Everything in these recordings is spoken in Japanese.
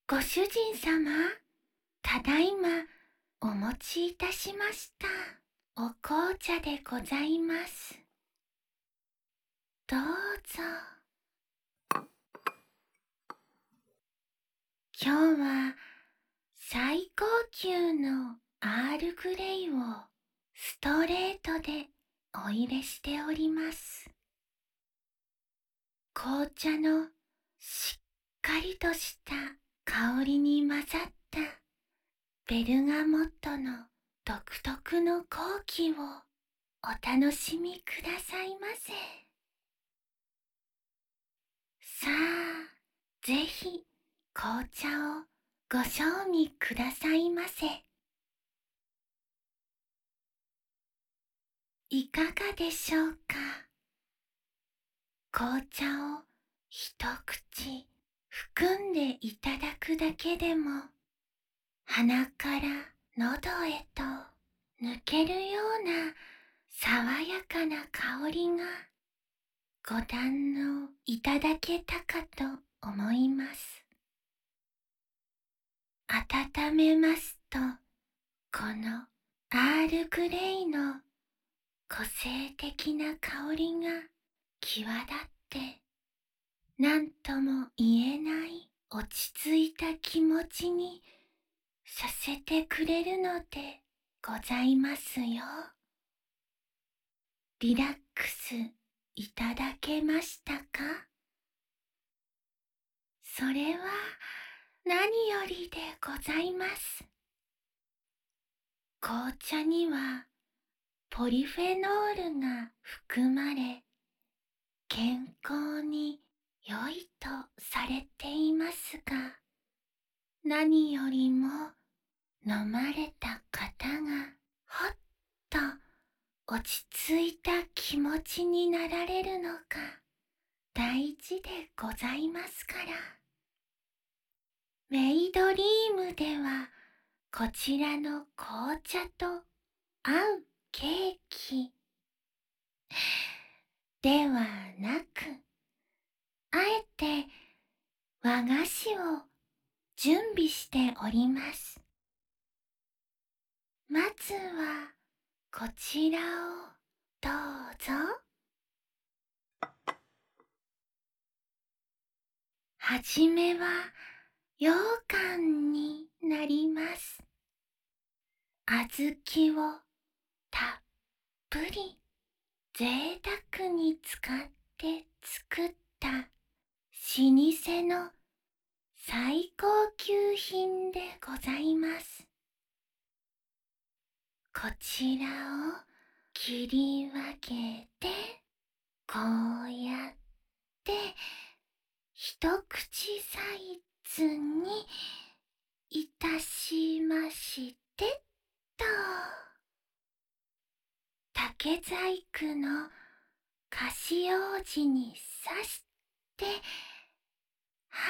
ご主人様、ただいまお持ちいたしました。お紅茶でございます。どうぞ。今日は最高級のアールグレイをストレートでお入れしております。紅茶のしっかりとした香りに混ざったベルガモットの独特の香気をお楽しみくださいませ。さあ、ぜひ紅茶をご賞味くださいませ。いかがでしょうか。紅茶を一口含んでいただくだけでも、鼻から喉へと抜けるような爽やかな香りがご堪能いただけたかと思います。温めますと、このアールグレイの個性的な香りが際立って、何とも言えない落ち着いた気持ちにさせてくれるのでございますよ。リラックスいただけましたか？それは何よりでございます。紅茶にはポリフェノールが含まれ、健康に良いとされていますが、何よりも飲まれた方がほっと落ち着いた気持ちになられるのが大事でございますから。メイドリームではこちらの紅茶と合うケーキではなく、あえて和菓子を準備しております。まずはこちらをどうぞ。はじめは羊羹になります。小豆をたっぷり贅沢に使って作った老舗の最高級品でございます。こちらを切り分けて、こうやって一口サイズにいたしましてと、竹細工の菓子王子に刺して、はい、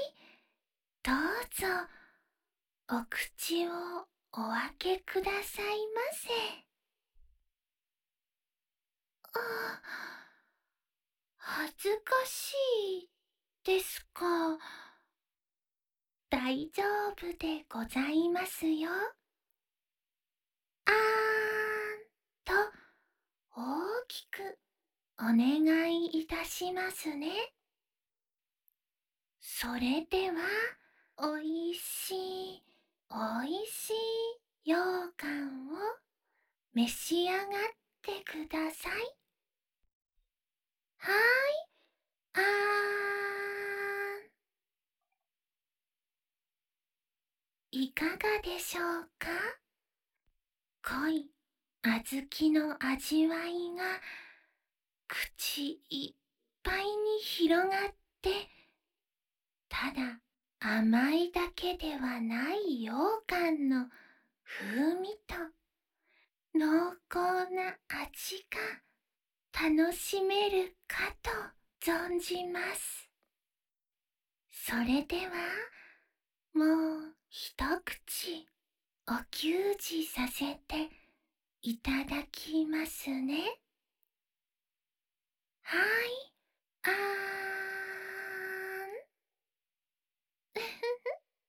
どうぞお口をお開けくださいませ。あ、恥ずかしいですか。大丈夫でございますよ。あーんと大きくお願いいたしますね。それでは、おいしい、おいしい羊羹を召し上がってください。はーい、あーん。いかがでしょうか。濃い小豆の味わいが口いっぱいに広がって、ただ甘いだけではない羊羹の風味と濃厚な味が楽しめるかと存じます。それではもう一口お給仕させていただきますね。はい、あーん。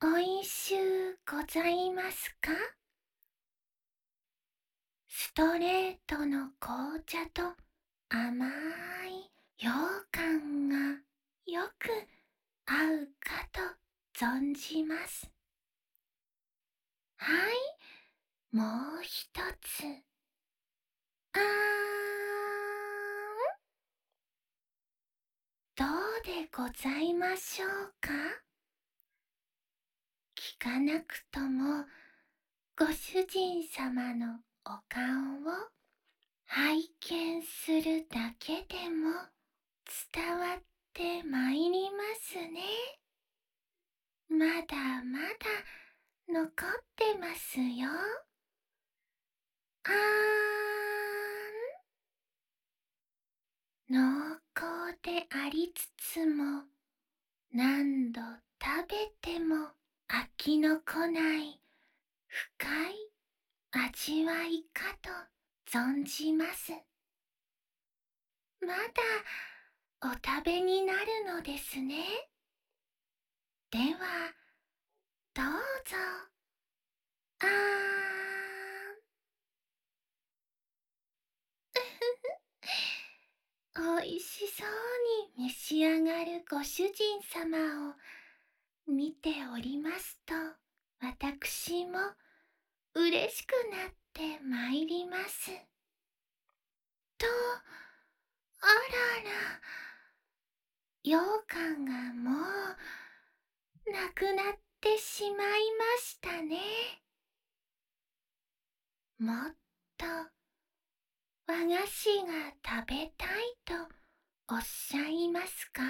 おいしゅうございますか？ストレートの紅茶と甘い羊羹がよく合うかと存じます。はい、もう一つ。あーん、どうでございましょうか？聞かなくともご主人様のお顔を拝見するだけでも伝わってまいりますね。まだまだ残ってますよ。あーん、濃厚でありつつも何度食べても飽きのこない深い味わいかと存じます。まだお食べになるのですね。ではどうぞ。あーん、おいしそうに召し上がるご主人様を見ておりますと、私も嬉しくなってまいります。と、あらら、羊羹がもうなくなってしまいましたね。もっと和菓子が食べたいとおっしゃいますか？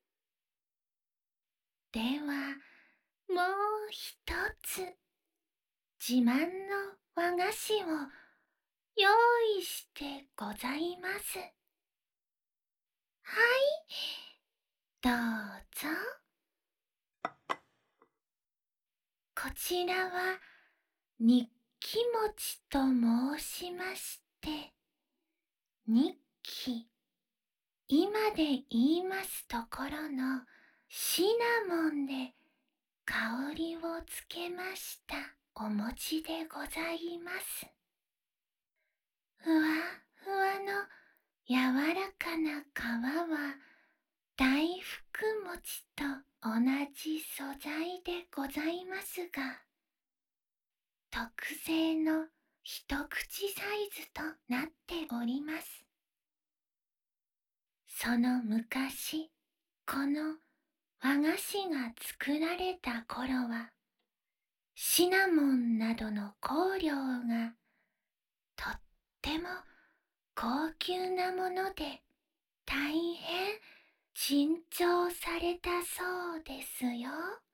ではもう一つ自慢の和菓子を用意してございます。はい、どうぞ。こちらは日記餅と申しまして、日記、今で言いますところのシナモンで香りをつけましたお餅でございます。ふわふわの柔らかな皮は大福餅と同じ素材でございますが、特製の一口サイズとなっております。その昔、この和菓子が作られた頃は、シナモンなどの香料がとっても高級なもので大変珍重されたそうですよ。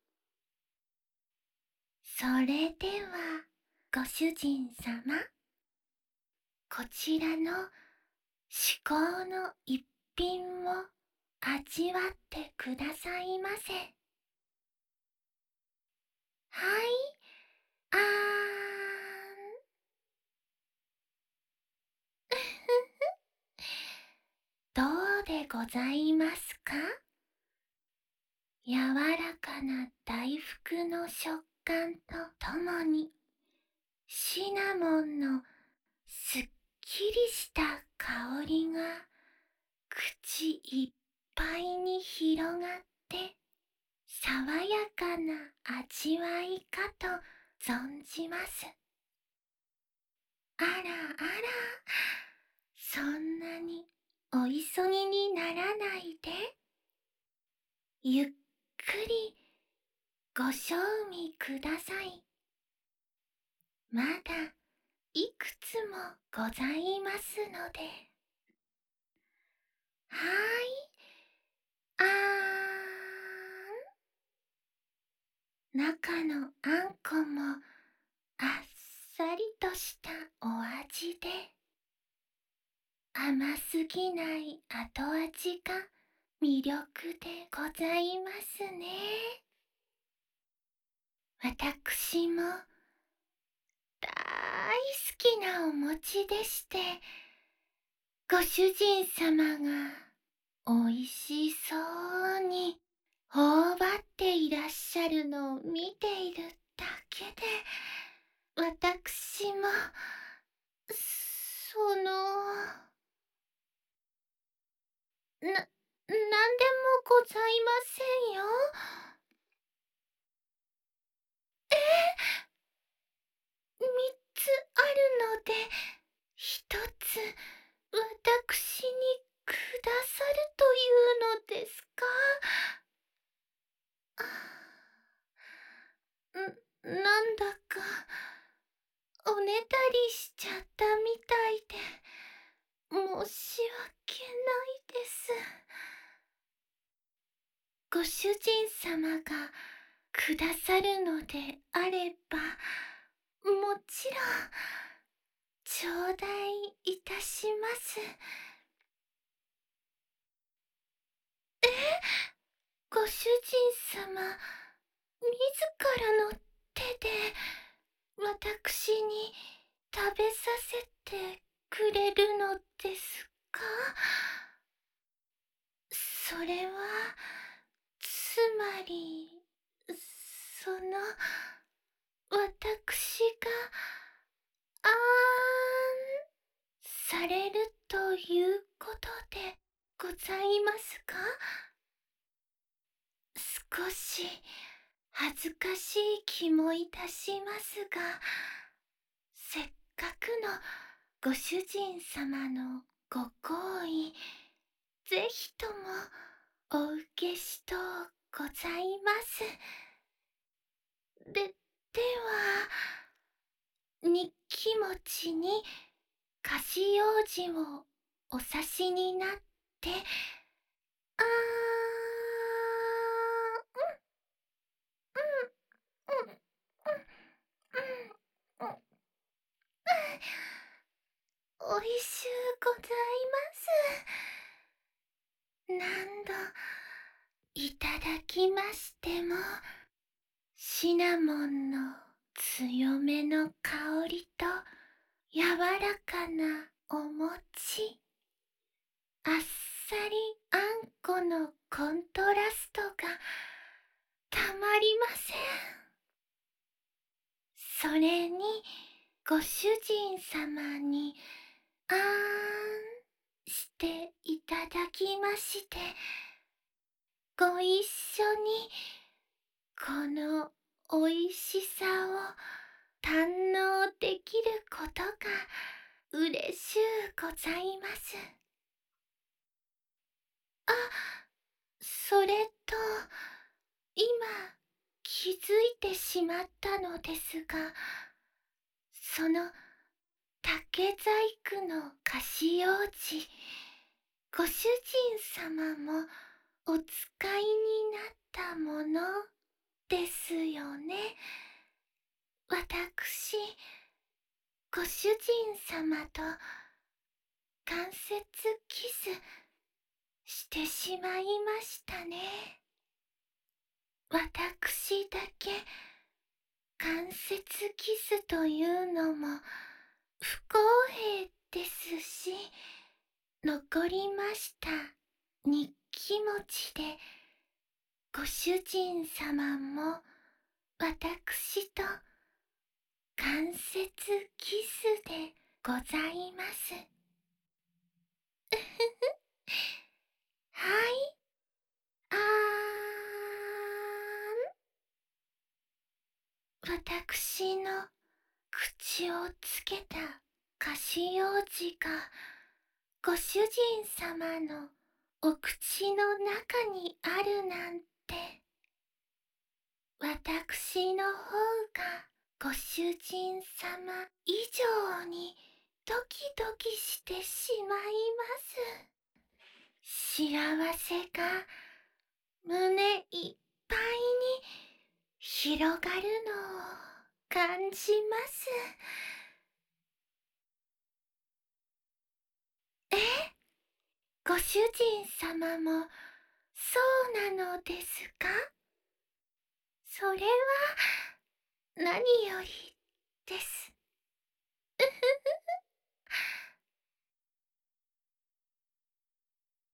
それではご主人様、こちらの至高の一品を味わってくださいませ。はい、あーん。どうでございますか？柔らかな大福の食感とともに、シナモンのすっきりした香りが口いっぱいに広がって、爽やかな味わいかと存じます。あらあら、そんなにお急ぎにならないで、ゆっくりご賞味ください。まだいくつもございますので。はい、あーん。中のあんこもあっさりとしたお味で、甘すぎない後味が魅力でございますね。私も大好きなお餅でして、ご主人様がおいしそうに頬張っていらっしゃるのを見ているだけで、私も、なんでもございませんよ。三つあるので、一つ、私にくださるというのですか？なんだか、おねだりしちゃったみたいで、申し訳ないです。ご主人様がくださるのであれば、もちろん、頂戴いたします。ご主人様、自らの手で、私に食べさせてくれるのですか？それは、つまり、私が、あされるということでございますか？少し恥ずかしい気もいたしますが、せっかくのご主人様のご好意、ぜひともお受けしとうございます。では、日記餅に菓子用紙をお刺しになって、あー、うん、うん、うん、うん、うん、おいしゅうございます。何度いただきましても、シナモンの強めの香りと柔らかなお餅、あっさりあんこのコントラストがたまりません。それにご主人様にあーんしていただきまして、ご一緒にこのおいしさを堪能できることが嬉しゅうございます。あ、それと、今気づいてしまったのですが、その竹細工の菓子用紙、ご主人様もお使いになったものですよね。私、ご主人様と間接キスしてしまいましたね。私だけ間接キスというのも不公平ですし、残りました日記餅でご主人様も私と間接キスでございます。はい、あ私の口をつけた菓子用紙がご主人様のお口の中にあるなんて、私の方がご主人様以上にドキドキしてしまいます。幸せが胸いっぱいに広がるのを感じます。え、ご主人様もそうなのですか？それは何よりです。